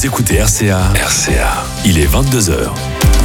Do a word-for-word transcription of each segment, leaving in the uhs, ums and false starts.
Vous écoutez R C A. R C A. Il est vingt-deux heures.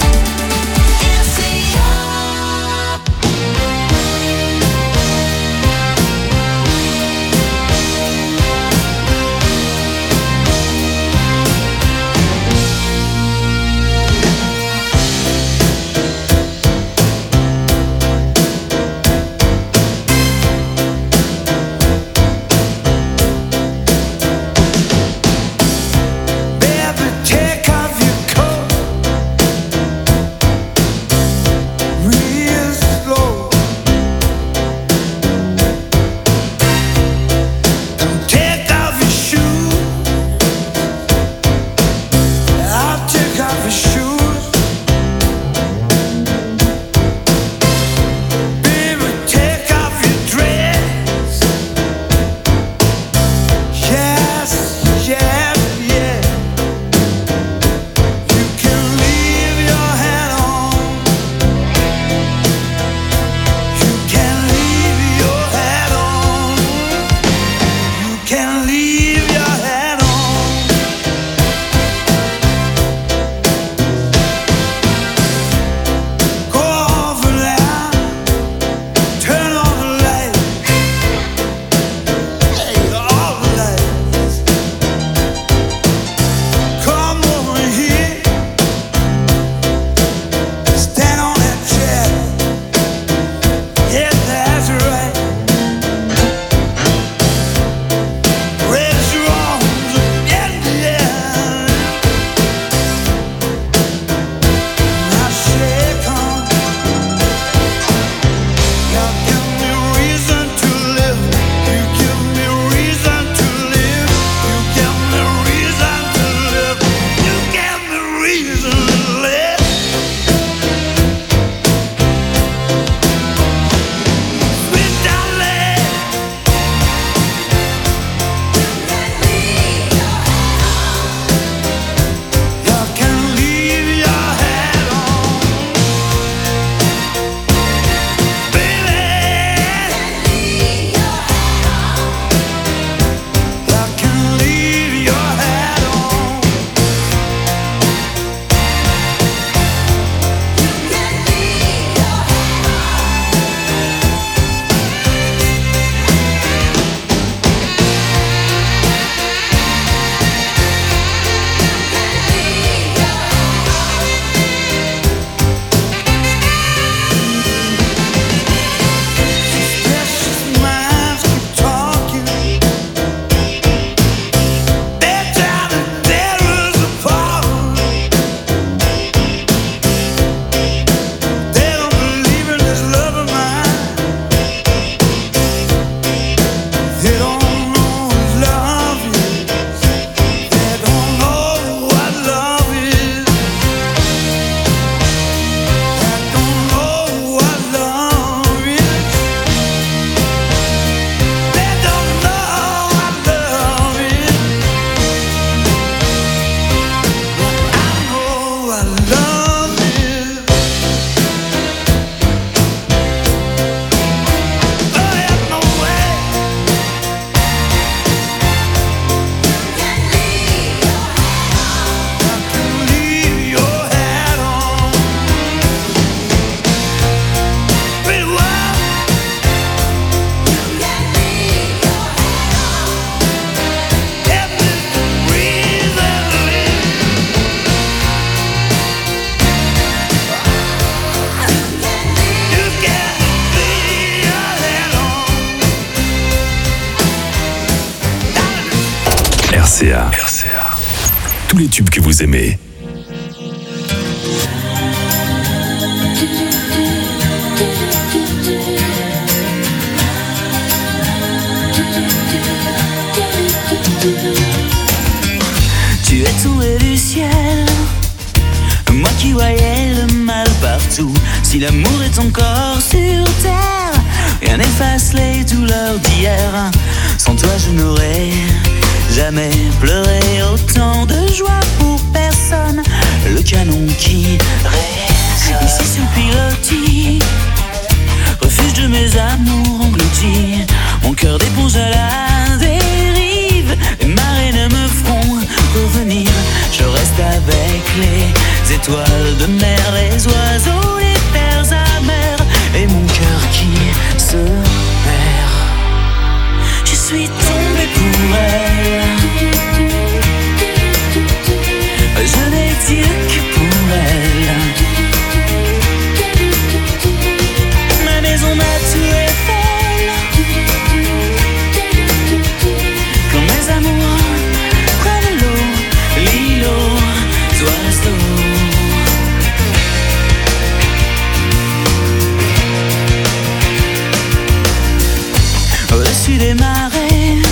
R C A. R C A. Tous les tubes que vous aimez. Tu es tombé du ciel, moi qui voyais le mal partout. Si l'amour est encore sur terre, rien n'efface les douleurs d'hier. Sans toi je n'aurais jamais pleuré autant de joie pour personne. Le canon qui résonne ici sur le pilotis, refuge de mes amours engloutis. Mon cœur d'éponge à la dérive, les marées ne me feront revenir étoiles de mer, les oiseaux, les terres amères, et mon cœur qui se perd. Je suis tombé pour elle, je n'ai Dieu que pour elle. Ma maison, ma tour est folle, quand mes amours prennent l'eau, l'îlot d'oiseaux. Au-dessus des marées,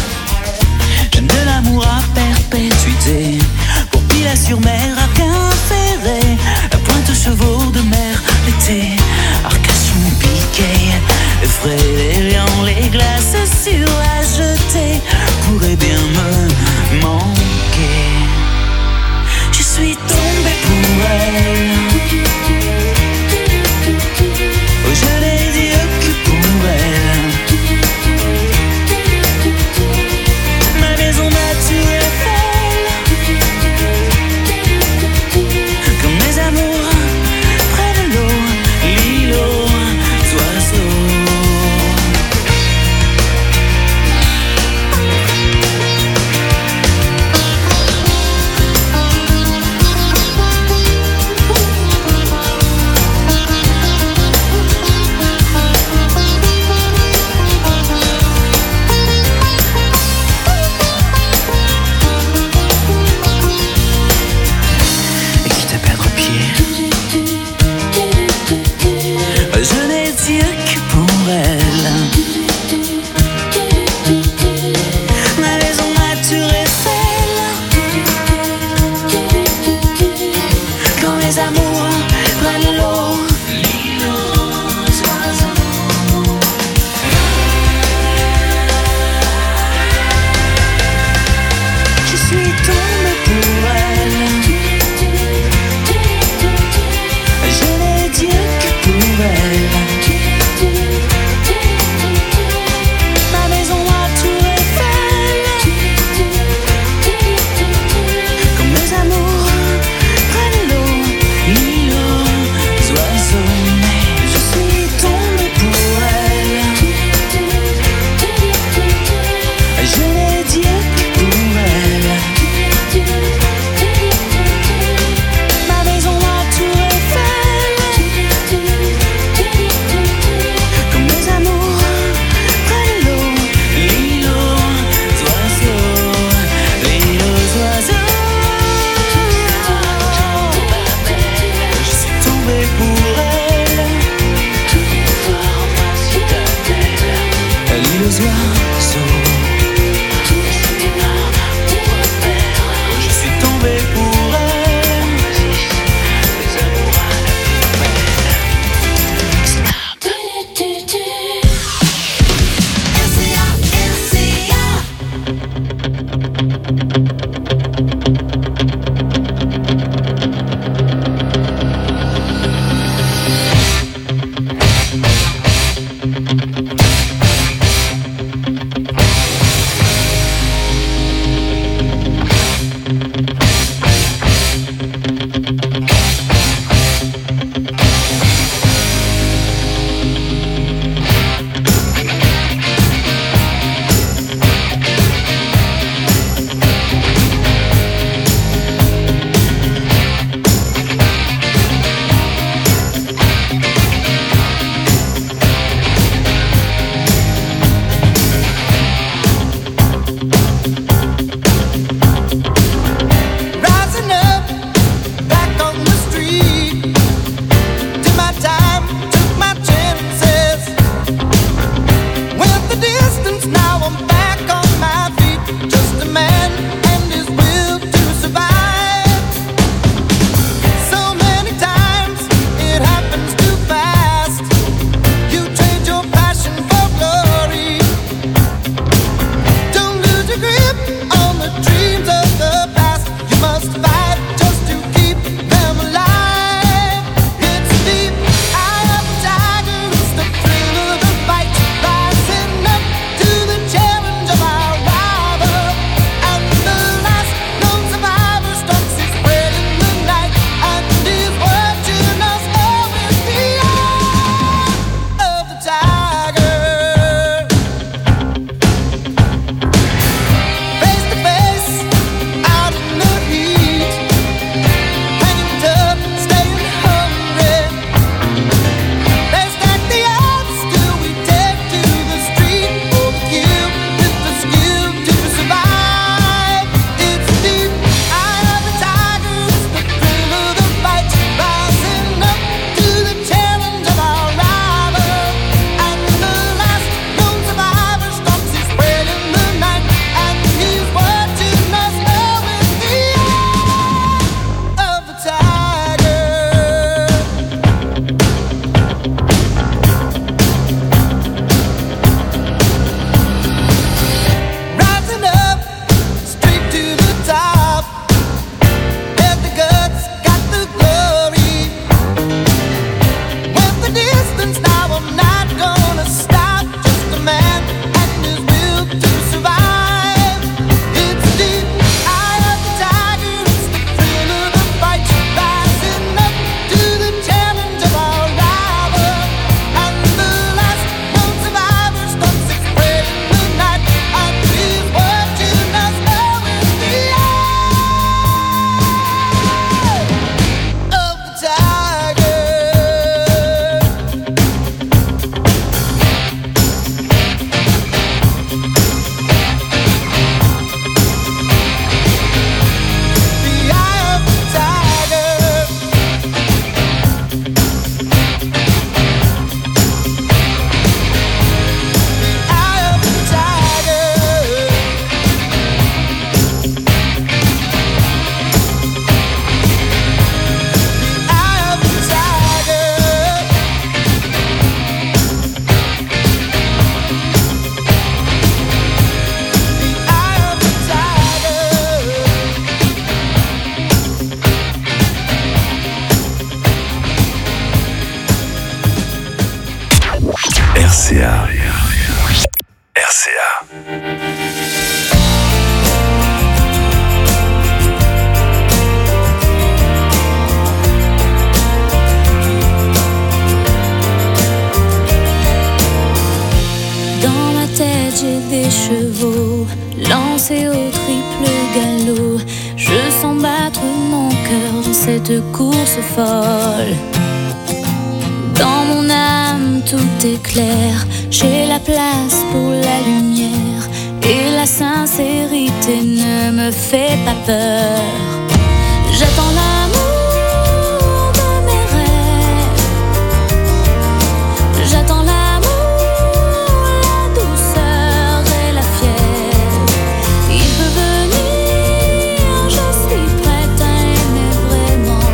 lancer au triple galop. Je sens battre mon cœur dans cette course folle. Dans mon âme tout est clair, j'ai la place pour la lumière. Et la sincérité ne me fait pas peur. J'attends l'amour de mes rêves. J'attends l'amour, la douceur et la fièvre. Il peut venir, je suis prête à aimer vraiment.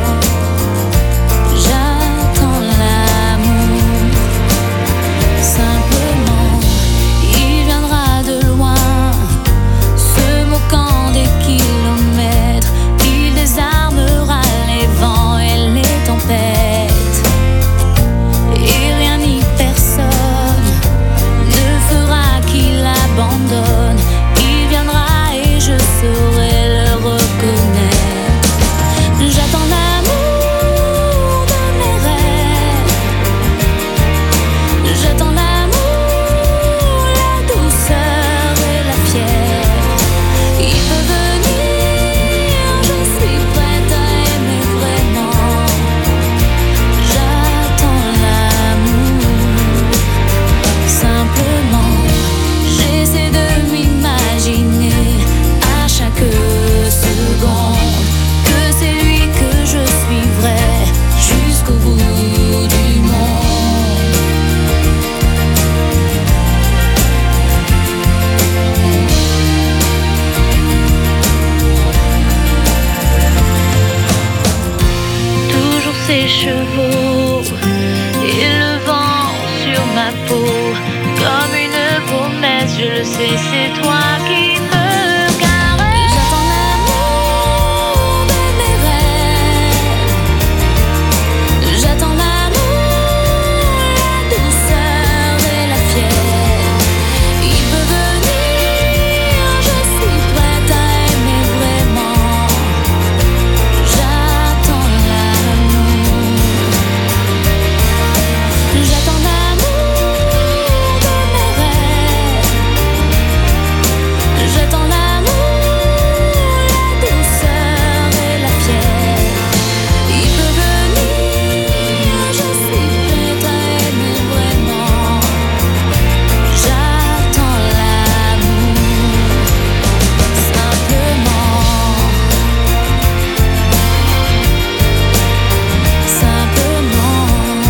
J'attends l'amour, simplement. Il viendra de loin, se moquant des kilomètres. Il désarmera les vents et les tempêtes. Et rien ni personne ne fera qu'il abandonne. Il viendra et je saurai le reconnaître. J'attends l'amour de mes rêves. J'attends l'amour, la douceur et la fièvre. Il peut venir, je suis prête à aimer vraiment. J'attends l'amour, simplement. J'essaie de m'imaginer à chaque seconde que c'est lui que je suivrai jusqu'au bout du monde. Toujours ses chevaux et le vent sur ma peau. Comme une promesse, je le sais, c'est toi qui me caresse. J'attends l'amour de mes rêves. J'attends l'amour, la douceur et la fièvre. Il peut venir, je suis prête à aimer vraiment. J'attends l'amour. J'attends l'amour de mes rêves. J'attends l'amour, la douceur et la fièvre. Il peut venir, je suis prête à aimer vraiment. J'attends l'amour, simplement. Simplement.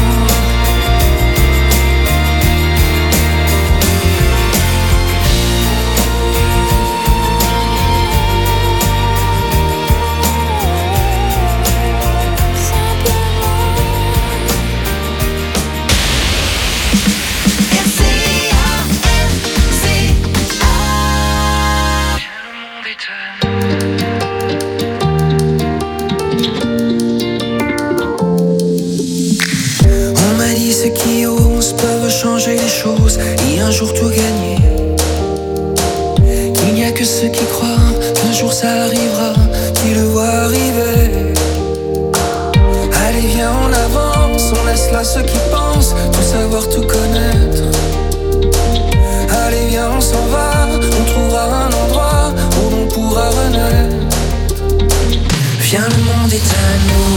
On m'a dit ceux qui osent peuvent changer les choses et un jour tout gagner. Qu'il n'y a que ceux qui croient qu'un jour ça arrivera, qui le voient arriver. Allez viens on avance, on laisse là ceux qui pensent tout savoir, tout connaître. Allez viens on s'en va, on trouvera un endroit où on pourra renaître. Viens le monde est à nous.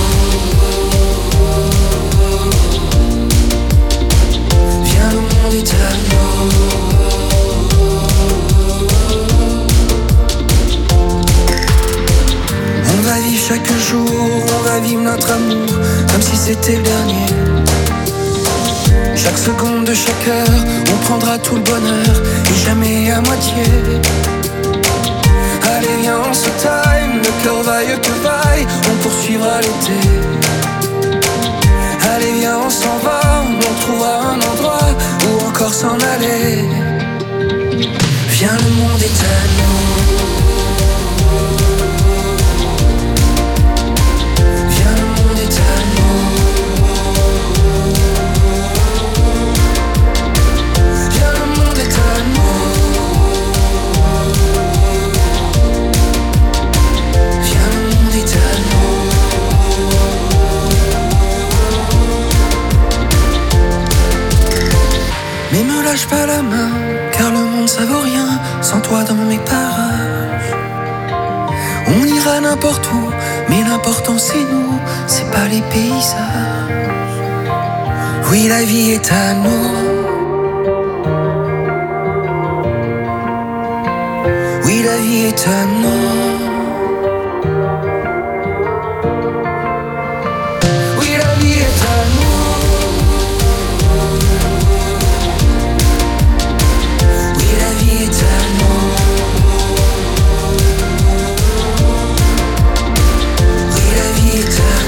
Viens le monde est à nous. On va vivre chaque jour, on va vivre notre amour comme si c'était le dernier. Chaque seconde de chaque heure, on prendra tout le bonheur et jamais à moitié. Allez viens on se time, le cœur vaille que vaille, on poursuivra l'été. Allez viens on s'en va, on trouvera un endroit où encore s'en aller. Viens le monde est à nous. Viens le monde est à nous. Viens le monde est à nous. Viens le monde est à nous. Mais me lâche pas la main, car le monde ça vaut rien sans toi dans mes parages. On ira n'importe où, mais l'important c'est nous, c'est pas les paysages. Oui, la vie est à nous. Oui, la vie est à nous. Oui, la vie est à nous. Oui, la vie est à nous. Oui, la vie est à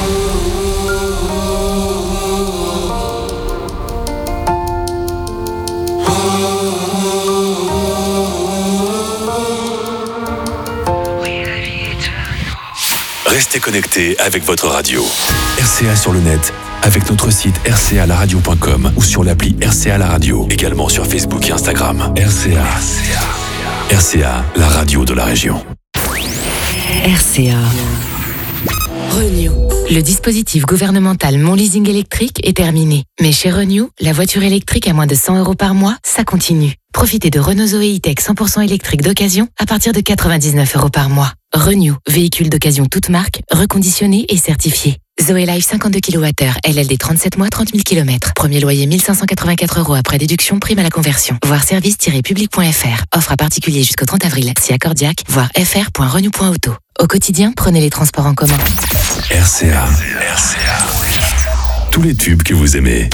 Restez connectés avec votre radio. R C A sur le net, avec notre site r c a la radio point com ou sur l'appli R C A La Radio. Également sur Facebook et Instagram. R C A. R C A, la radio de la région. R C A. Renew. Le dispositif gouvernemental Mon Leasing électrique est terminé. Mais chez Renew, la voiture électrique à moins de cent euros par mois, ça continue. Profitez de Renault Zoé E-Tech cent pour cent électrique d'occasion à partir de quatre-vingt-dix-neuf euros par mois. Renew, véhicule d'occasion toute marque, reconditionné et certifié. Zoé Life cinquante-deux kilowattheures, L L D trente-sept mois, trente mille kilomètres. Premier loyer mille cinq cent quatre-vingt-quatre euros après déduction, prime à la conversion. Voir service tiret public point f r. Offre à particulier jusqu'au trente avril. Si accordiaque, voir f r point renew point auto. Au quotidien, prenez les transports en commun. R C A. R C A. Tous les tubes que vous aimez.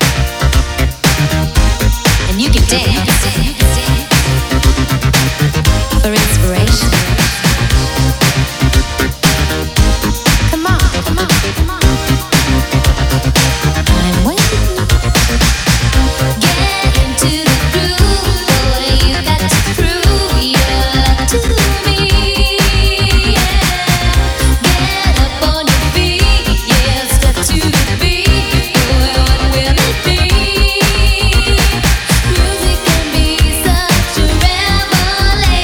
And you can dance for inspiration. Come on, come on, come on. I'm waiting. Get into the groove, boy. You got to prove your love to me. Yeah. Get up on your feet, yeah. Step to the beat, boy. What will it be? Music can be such a revelation.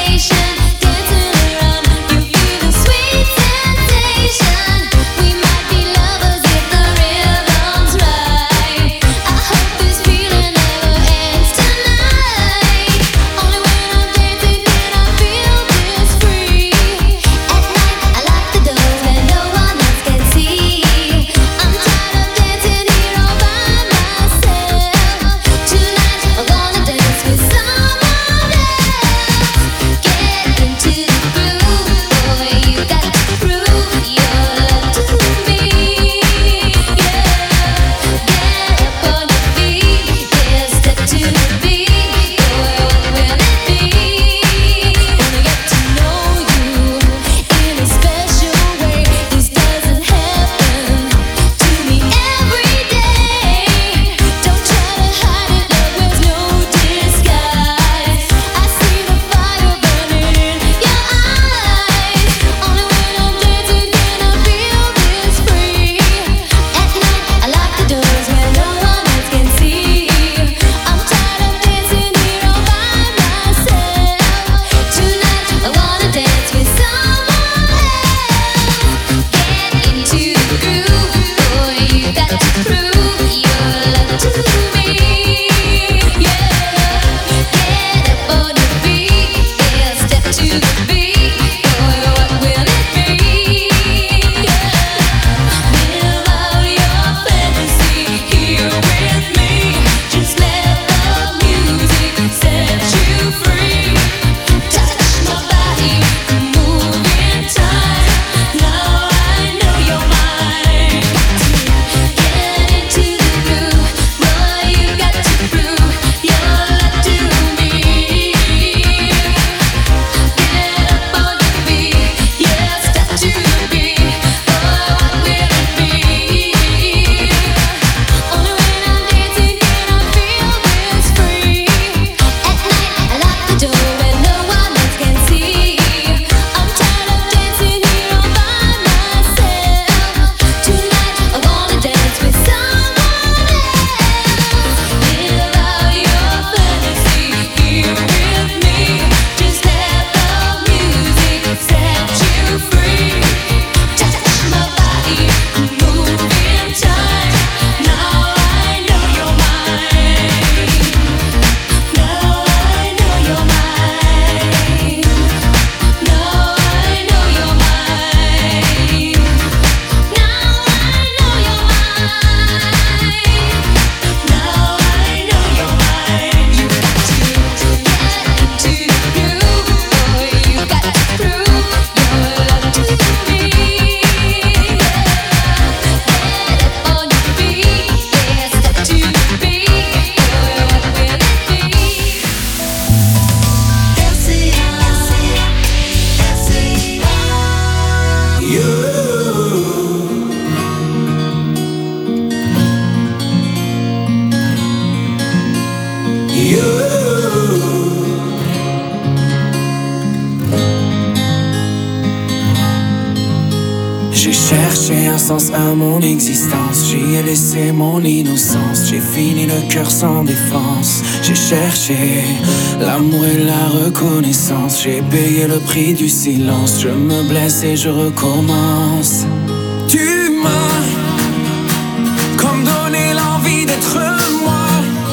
cherché un sens à mon existence. J'y ai laissé mon innocence. J'ai fini le cœur sans défense. J'ai cherché l'amour et la reconnaissance. J'ai payé le prix du silence. Je me blesse et je recommence. Tu m'as comme donné l'envie d'être moi,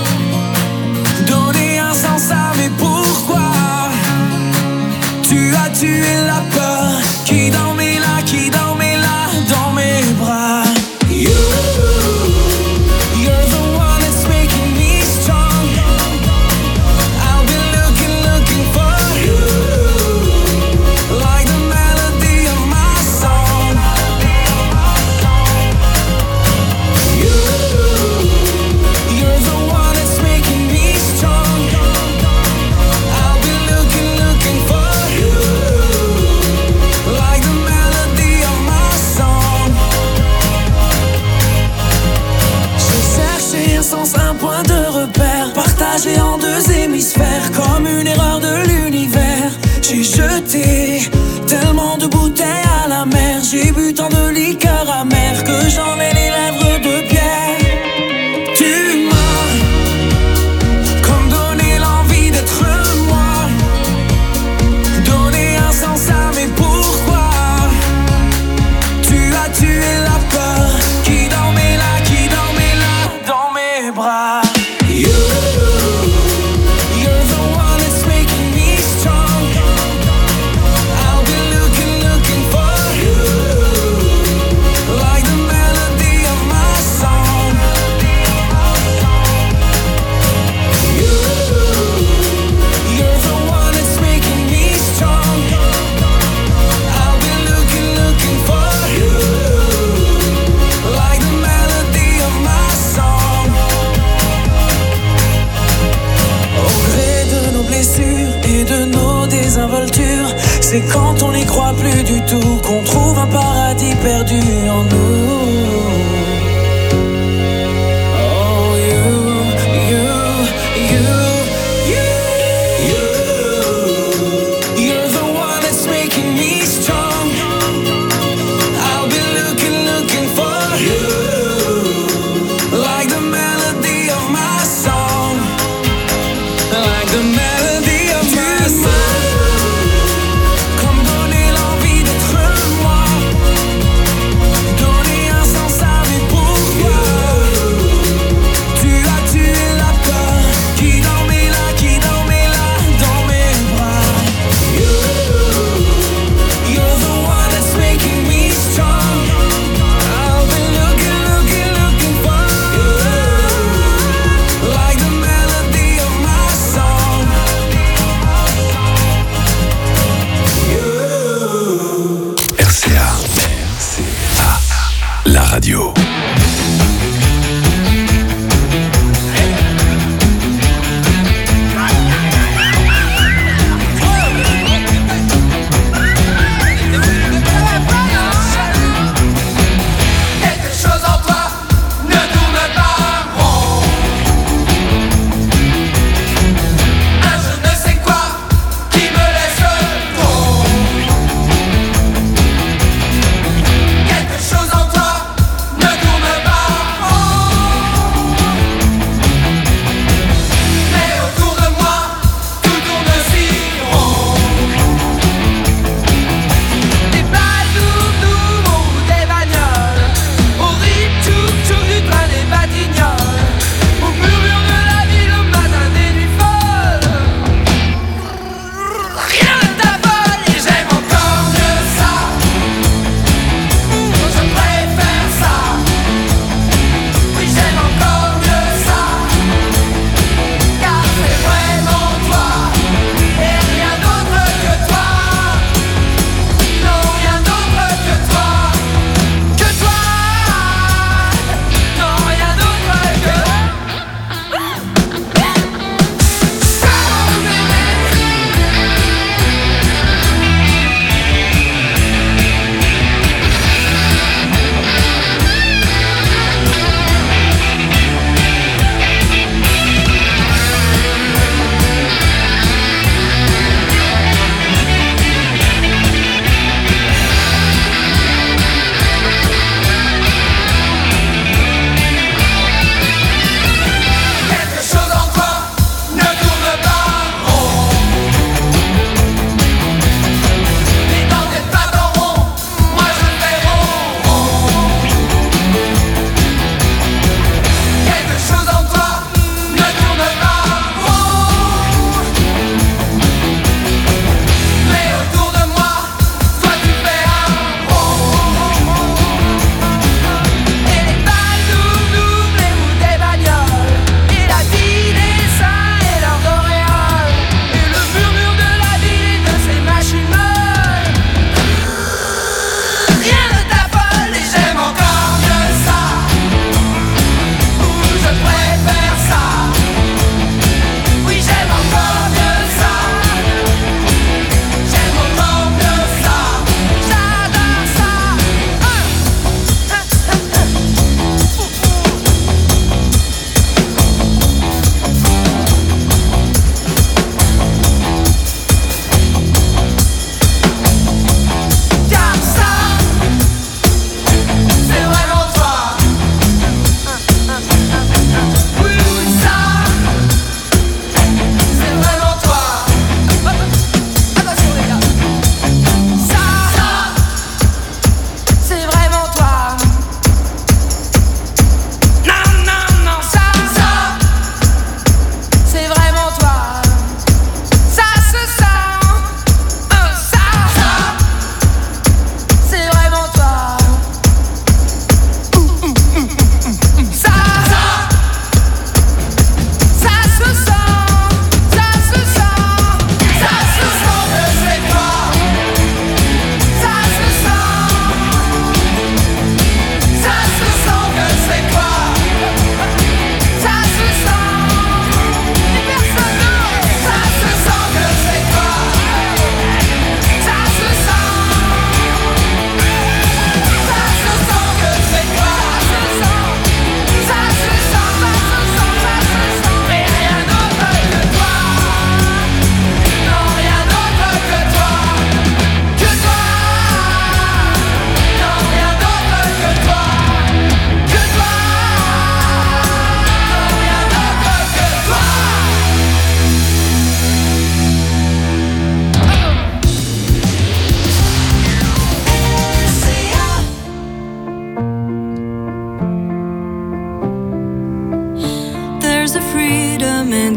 donné un sens à mes pourquoi. Tu as tué la peur qui dormait là, qui dormait là dans mes bras. You, you're the one that's making me strong. I've been looking, looking for you, like the melody of my song. You, you're the one that's making me strong. I've been looking, looking for you, like the melody of my song. J'ai cherché un sens, un point de repère, partagé en deux hémisphères, comme une erreur de l'univers. J'ai jeté tellement de bouteilles à la mer, j'ai bu tant de liqueurs amères que j'en ai les lèvres de pierre. Tu m'as comme donné l'envie d'être moi, donné un sens à mes pourquoi. Tu as tué la peur qui dormait là, qui dormait là dans mes bras. You, you're the one that's making me strong. I'll be looking, looking for you, like the melody of my song. You, you're the one that's making me strong. I'll be looking, looking for you, like the melody of my song. Au gré de nos blessures et de nos désinvoltures, c'est quand on n'y croit plus du tout qu'on trouve un paradis perdu en nous. Oh, you, you, you, you, you, you're the one that's making me strong. I'll be looking, looking for you, like the melody of my song, like the melody of my song. Comme donner l'envie d'être moi, donner un sens à mes pourquoi. Tu as tué la peur qui dormait là, qui dormait là dans mes bras. You, you're the one that's making me strong. I've been looking, looking, looking for you, like the melody of my song. You. R C A. R C A. La radio. Quelque chose en toi ne tourne pas rond. Un je ne sais quoi qui me laisse tomber. Quelque chose en toi ne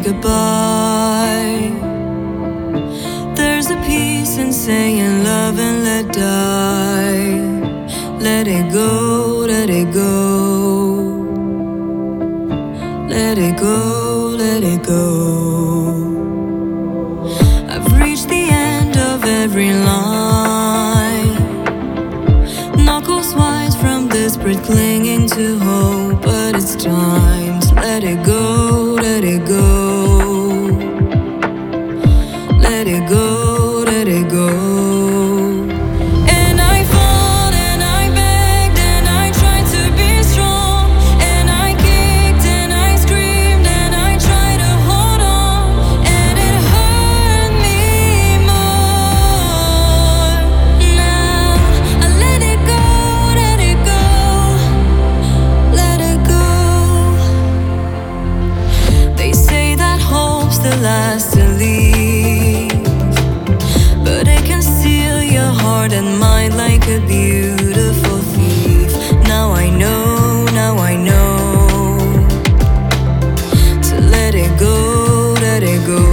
goodbye. There's a peace in saying love and let die. Let it go, let it go. Let it go, let it go. I've reached the end of every line. Knuckles wise from desperate clinging to hope. But it's time to let it go, let it go. Let it go, let it go. Last to leave, but it can steal your heart and mind like a beautiful thief. Now I know, now I know to let it go, let it go.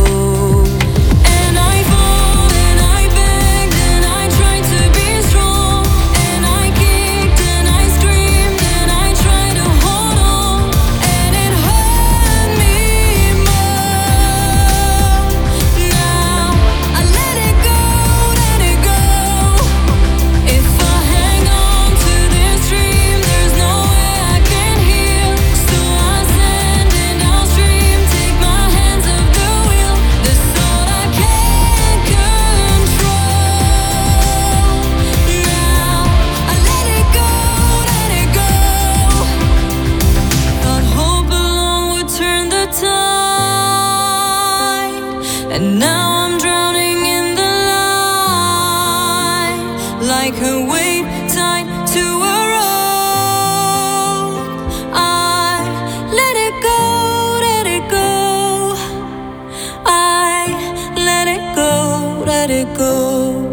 And now I'm drowning in the light, like a weight tied to a rope. I let it go, let it go. I let it go, let it go.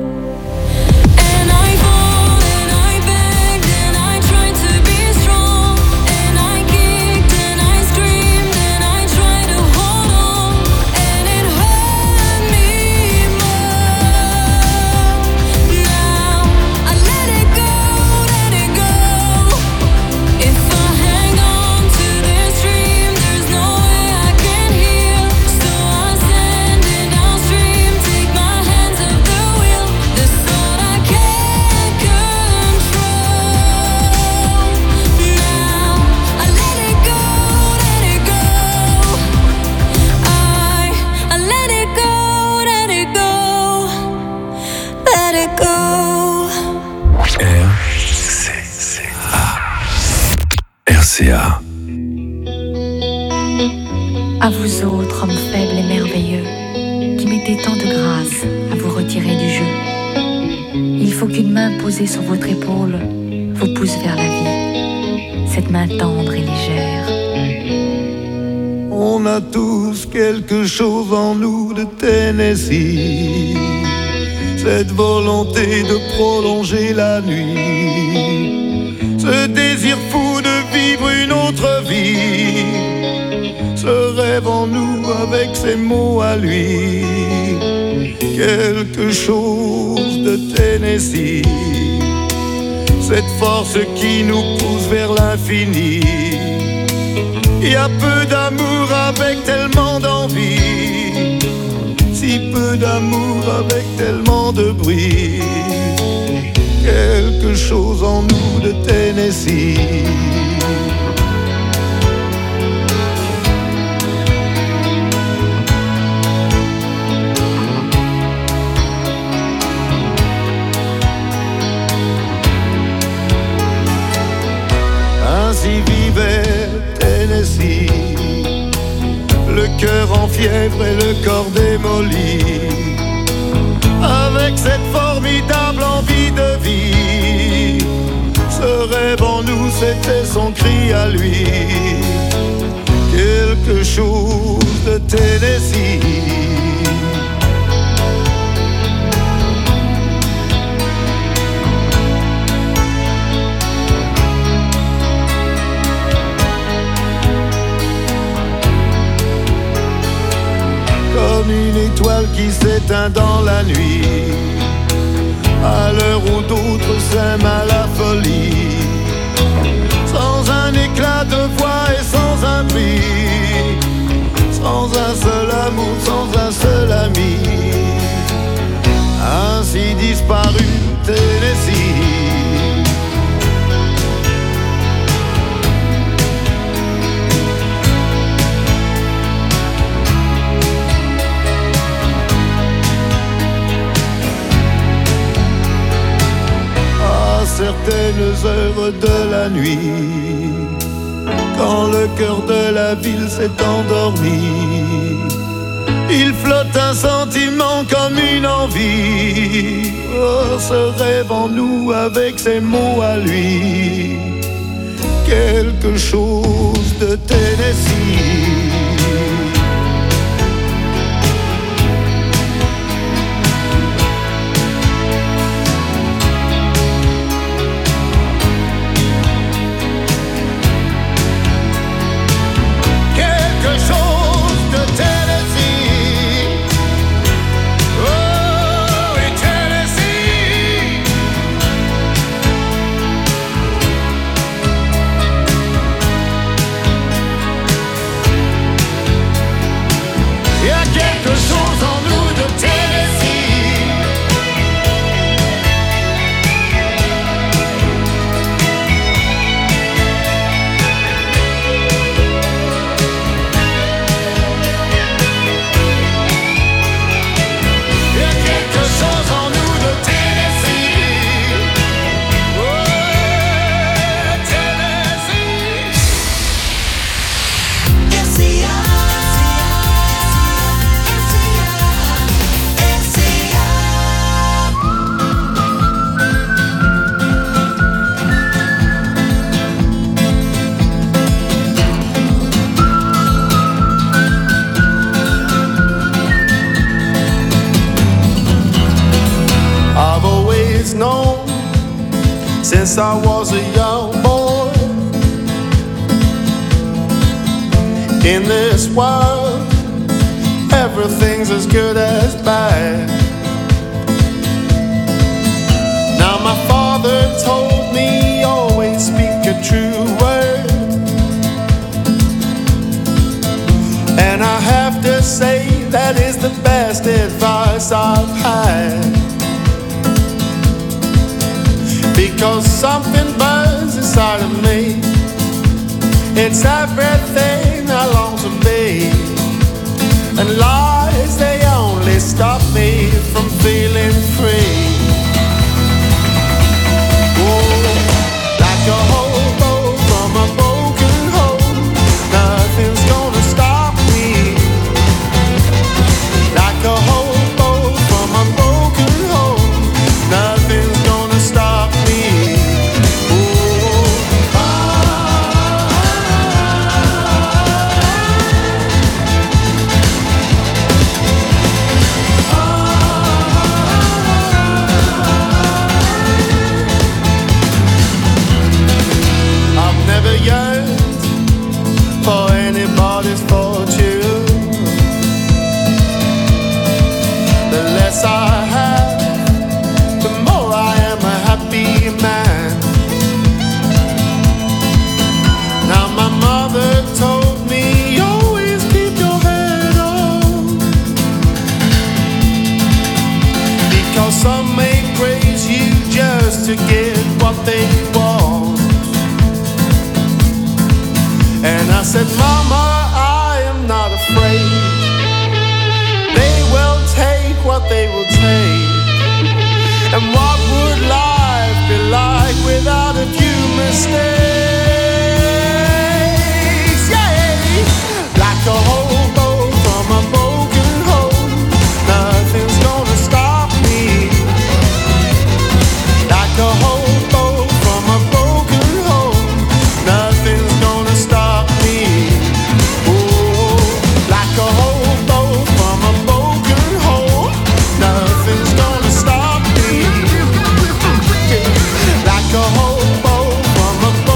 À vous autres, hommes faibles et merveilleux, qui mettez tant de grâce à vous retirer du jeu. Il faut qu'une main posée sur votre épaule vous pousse vers la vie, cette main tendre et légère. On a tous quelque chose en nous de Tennessee, cette volonté de prolonger la nuit, ce désir fou de vivre une autre vie, ce rêve en nous avec ses mots à lui, quelque chose de Tennessee, cette force qui nous pousse vers l'infini. Il y a peu d'amour avec tellement d'envie, si peu d'amour avec tellement de bruit, quelque chose en nous de Tennessee. Ainsi vivait Tennessee, le cœur en fièvre et le corps démoli, avec cette formidable envie de vie. Ce rêve en nous, c'était son cri à lui, quelque chose de Tennessee. certaines heures de la nuit, quand le cœur de la ville s'est endormi, il flotte un sentiment comme une envie. Oh, ce rêve en nous avec ses mots à lui, quelque chose de Tennessee. Since I was a young boy, in this world, everything's as good as bad. Now my father told me always speak a true word, and I have to say that is the best advice I've had. Because something burns inside of me, it's everything I long to be, and lies, they only stop me from feeling free. Oh, like a hobo from a broken home, nothing's gonna stop me. Like a hobo from a broken home, nothing's gonna stop me. For anybody's fortune, the less I have, the more I am a happy man. Now my mother told me, always keep your head on, because some may praise you just to get what they want. And I said, Mama, I am not afraid. They will take what they will take. And what would life be like without a few mistakes? Yeah, like a hobo from a broken home, nothing's gonna stop me. Like a hobo from a broken home, nothing's gonna stop me. Like a hobo from a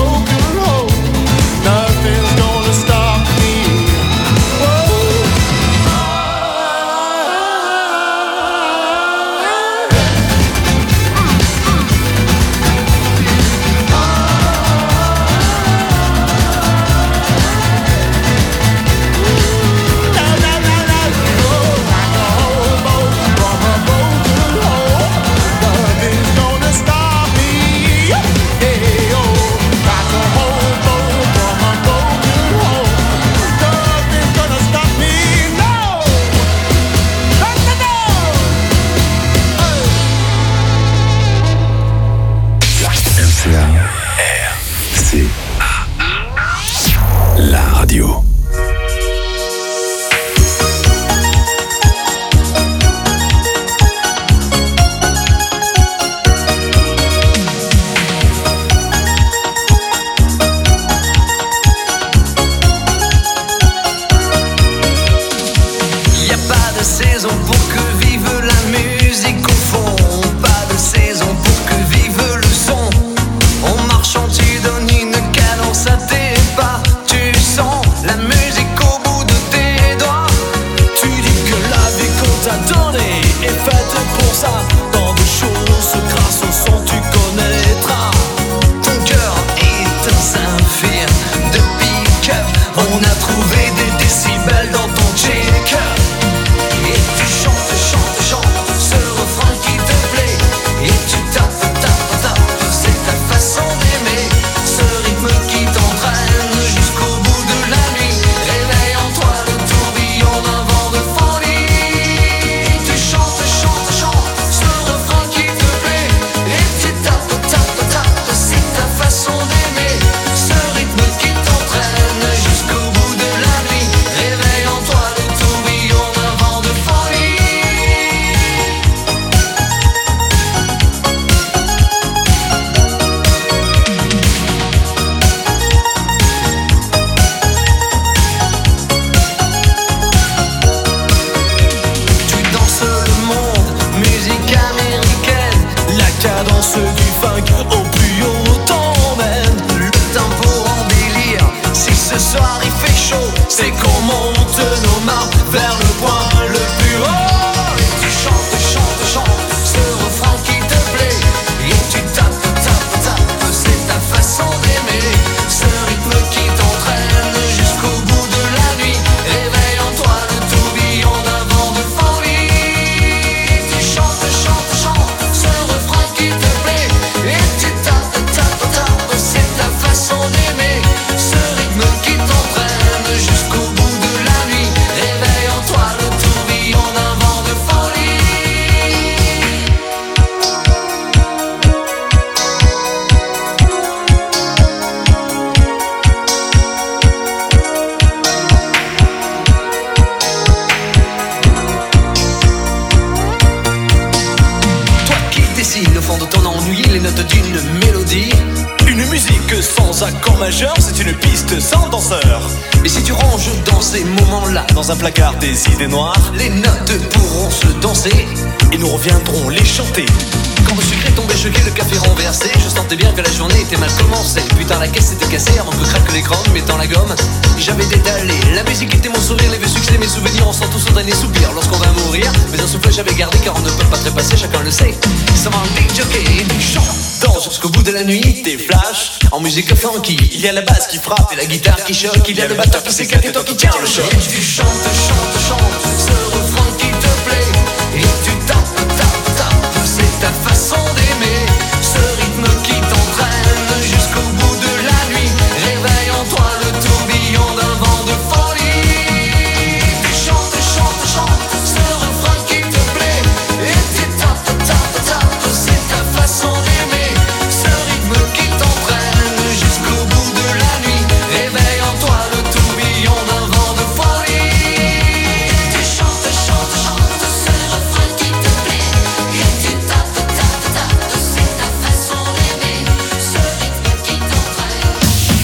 avant de t'en ennuyer, les notes d'une mélodie. Une musique sans accord majeur, c'est une piste sans danseur. Mais si tu ranges dans ces moments-là dans un placard des idées noires, les notes pourront se danser et nous reviendrons les chanter. Quand le sucre est tombé choqué, le café renversé, je sentais bien que la journée était mal commencée. Putain, la caisse s'était cassée avant que craque l'écran, mettant la gomme. J'avais détalé, la musique était mon sourire, les vieux succès, mes souvenirs, on sent tous au dernier soupir lorsqu'on va mourir. Mais un souffle j'avais gardé car on ne peut pas trépasser, chacun le sait. Ça m'a un big jockey, tu chantes jusqu'au bout de la nuit, tes flashs en musique funky. Il y a la basse qui frappe et la guitare qui choque, il y a le batteur qui s'éclate et toi qui tiens le choc. Tu chantes, chantes, chantes ce refrain qui te plaît et tu tapes, tapes, tapes, c'est ta façon d'aimer. Ce rythme qui t'entraîne jusqu'au bout de la nuit, réveille en toi le tourbillon d'un vent de folie. Tu chantes, chantes, chantes ce refrain qui te plaît et tu tapes, tapes, tapes, c'est ta façon d'aimer. Ce rythme qui t'entraîne jusqu'au bout de la nuit, réveille en toi le tourbillon d'un vent de folie. Tu chantes, chantes, chantes ce refrain qui te plaît et tu tapes, tapes, tapes, c'est ta façon d'aimer. Ce rythme qui t'entraîne.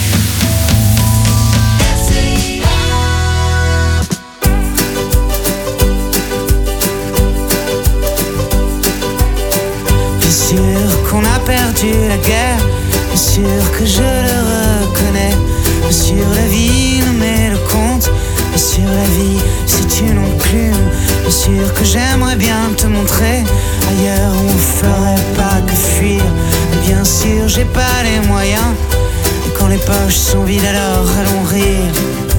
Bien sûr qu'on a perdu la guerre, bien sûr que je le reconnais. Bien sûr la vie nous met le compte, bien sûr la vie si tu non plus. Bien sûr que j'aimerais bien te montrer ailleurs où on ferait pas que fuir. Mais bien sûr j'ai pas les moyens, et quand les poches sont vides alors allons rire.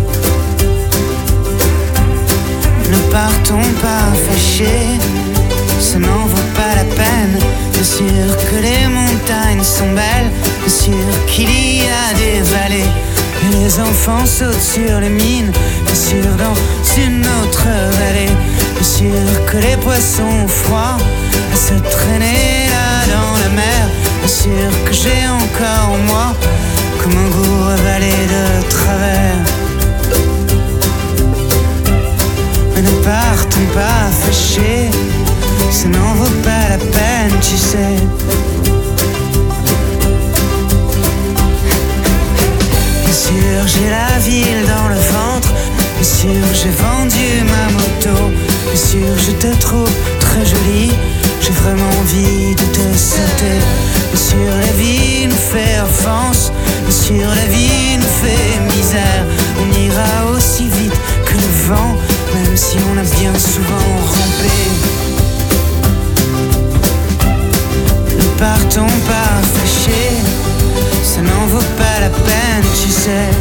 Ne partons pas fâchés, ça n'en vaut pas la peine. Bien sûr que les montagnes sont belles, bien sûr qu'il y a des vallées et les enfants sautent sur les mines, bien sûr dans une autre vallée. Bien sûr que les poissons ont froid à se traîner là dans la mer. Bien sûr que j'ai encore en moi comme un goût avalé de travers. Mais ne partons pas fâchés, ça n'en vaut pas la peine, tu sais. Bien sûr j'ai la ville dans le ventre, bien sûr j'ai vendu ma moto, bien sûr je te trouve très jolie, j'ai vraiment envie de te sauter. Bien sûr la vie nous fait offense, bien sûr la vie nous fait misère. On ira aussi vite que le vent, même si on a bien souvent rampé. Ne partons pas fâchés, ça n'en vaut pas la peine, tu sais.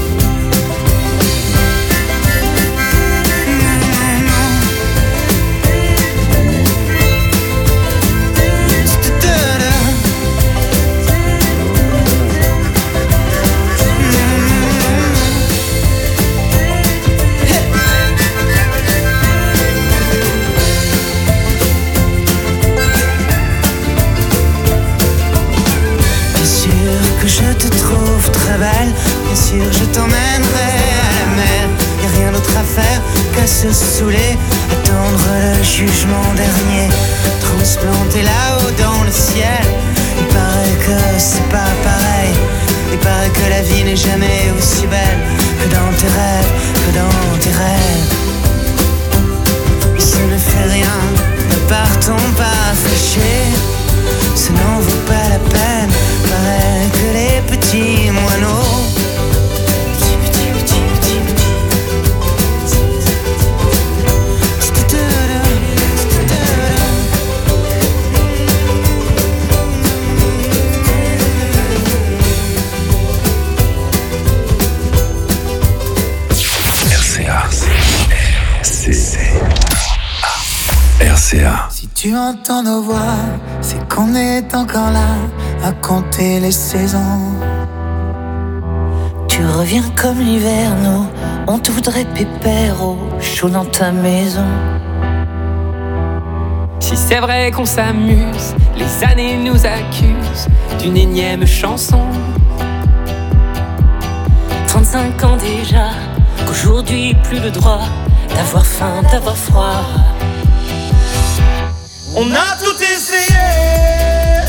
Je te trouve très belle, bien sûr je t'emmènerai à la mer. Y'a rien d'autre à faire qu'à se saouler, attendre le jugement dernier, transplanter là-haut dans le ciel. Il paraît que c'est pas pareil, il paraît que la vie n'est jamais aussi belle que dans tes rêves, que dans tes rêves. Mais ça ne fait rien, ne partons pas fâchés, ça n'en vaut pas la peine. Paraît que les petits moineaux, petits, petits, petits, petits, R C A. R C A. R C A. Si tu entends nos voix, c'est qu'on est encore là à compter les saisons. Tu reviens comme l'hiver, nous, on te voudrait pépère au chaud dans ta maison. Si c'est vrai qu'on s'amuse, les années nous accusent d'une énième chanson. trente-cinq ans déjà, qu'aujourd'hui plus le droit d'avoir faim, d'avoir froid. On a tout essayé,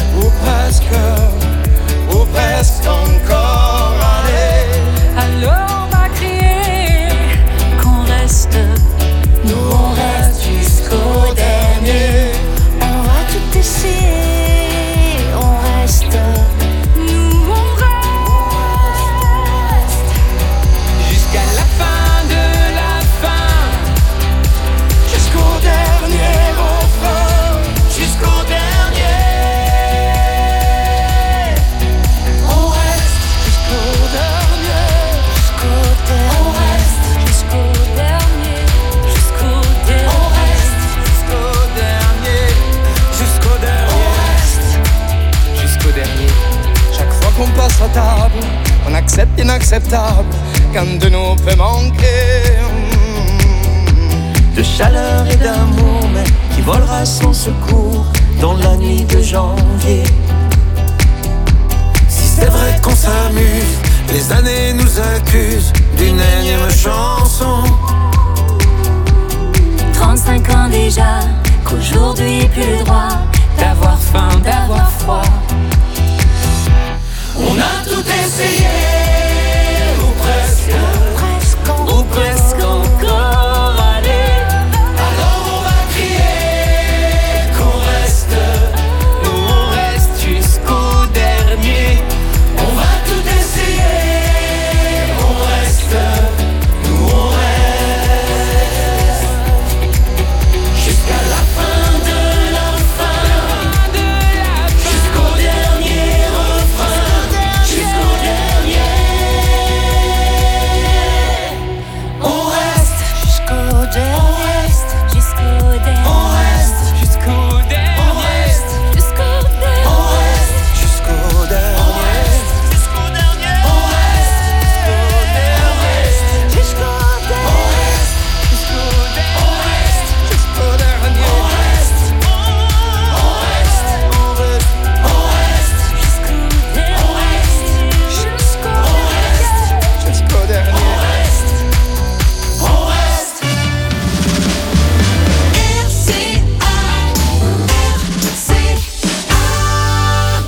sur table, on accepte l'inacceptable, qu'un de nous peut manquer. De chaleur et d'amour, mais qui volera sans secours dans la nuit de janvier. Si c'est vrai qu'on s'amuse, les années nous accusent d'une énième chanson. Trente-cinq ans déjà, qu'aujourd'hui plus le droit d'avoir faim, d'avoir froid. On a tout essayé, ou presque, presque, ou presque encore. Allez, alors on va crier qu'on reste, nous on reste jusqu'au dernier. On va tout essayer, on reste, nous on reste, jusqu'à la fin de la fin, jusqu'au dernier refrain, jusqu'au dernier. On reste jusqu'au dernier, jusqu'au dernier, on reste jusqu'au dernier, on reste jusqu'au dernier, on reste jusqu'au dernier, jusqu'au dernier, on reste jusqu'au dernier, on reste jusqu'au dernier, on reste jusqu'au dernier, on reste on reste on reste on reste jusqu'au dernier, on reste jusqu'au dernier, jusqu'au dernier, on reste on reste. R C A R C A.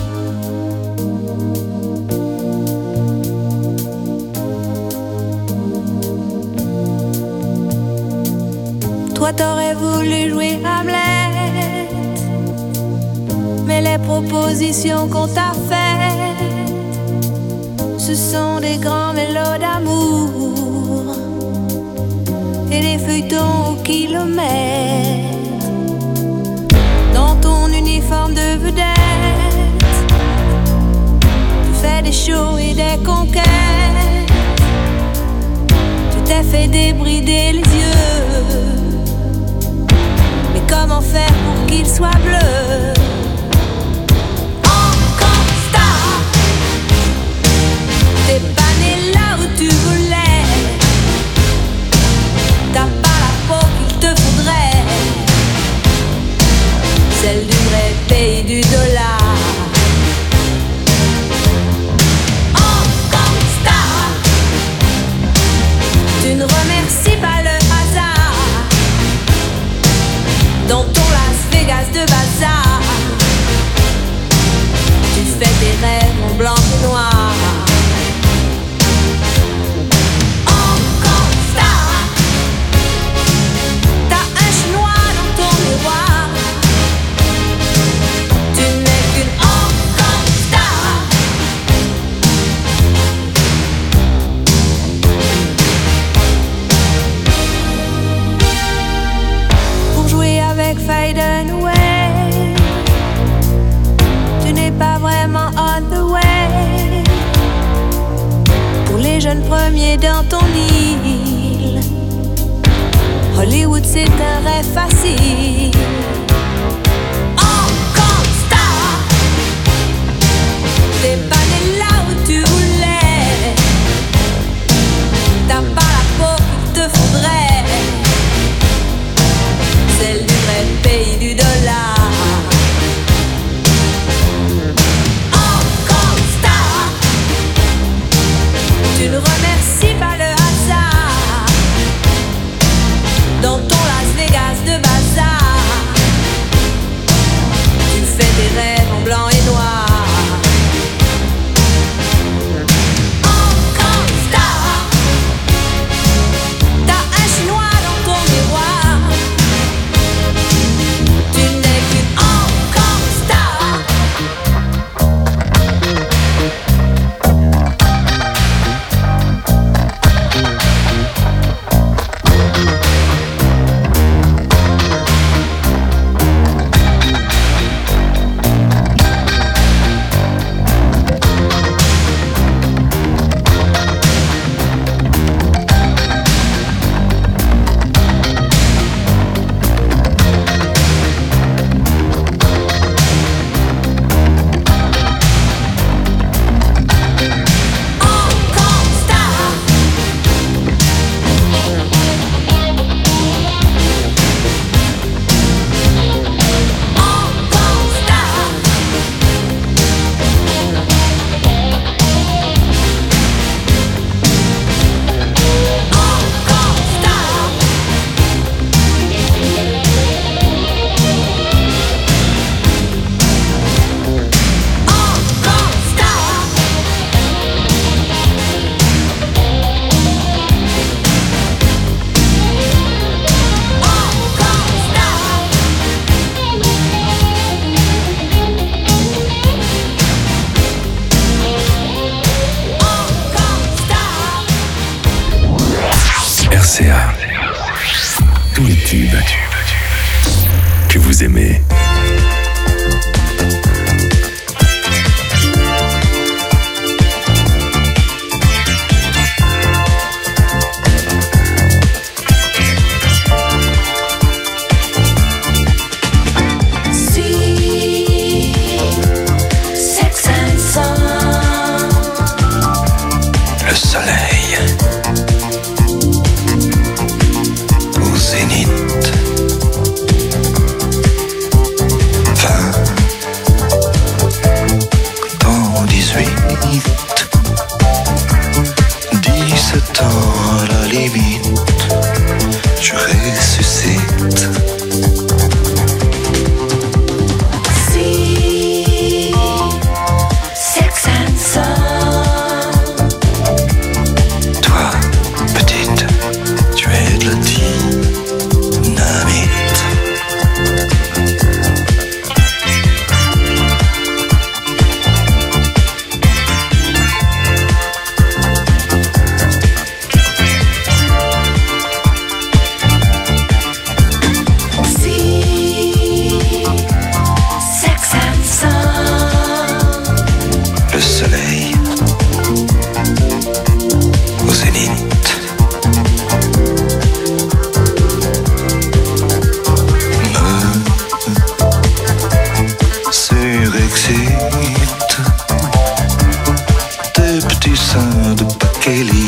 Toi t'aurais voulu jouer Hamlet, mais les propositions qu'on t'a faites, ce sont des grands mélos d'amour et des feuilletons au kilomètre. Dans ton uniforme de vedette, tu fais des shows et des conquêtes. Tu t'es fait débrider les yeux, mais comment faire pour qu'il soit bleu? Encore star, t'es pas né là où tu voulais, t'as pas la peau qu'il te faudrait, celle du vrai pays du dollar. Encore star, tu ne remercies pas le hasard dans ton Las Vegas de bazar. Tu fais tes rêves en blanc et noir. Encore star, t'as un chinois dans ton miroir. Tu n'es qu'une encore star. Pour jouer avec Fade Away, tu n'es pas vraiment on the way. Pour les jeunes premiers dans ton île, Hollywood c'est un rêve facile. Encore star, t'es pas né là où tu voulais, t'as pas la peau qu'il te faudrait, celle du vrai pays du dollar. Encore star, tu ne remercies pas le hasard dans ton Las Vegas de bazar. vous aimez. Le soleil au zénith, vingt dans dix-huit, dix-sept ans à la limite, je ressuscite. Surexcite tes petits seins de bakélite.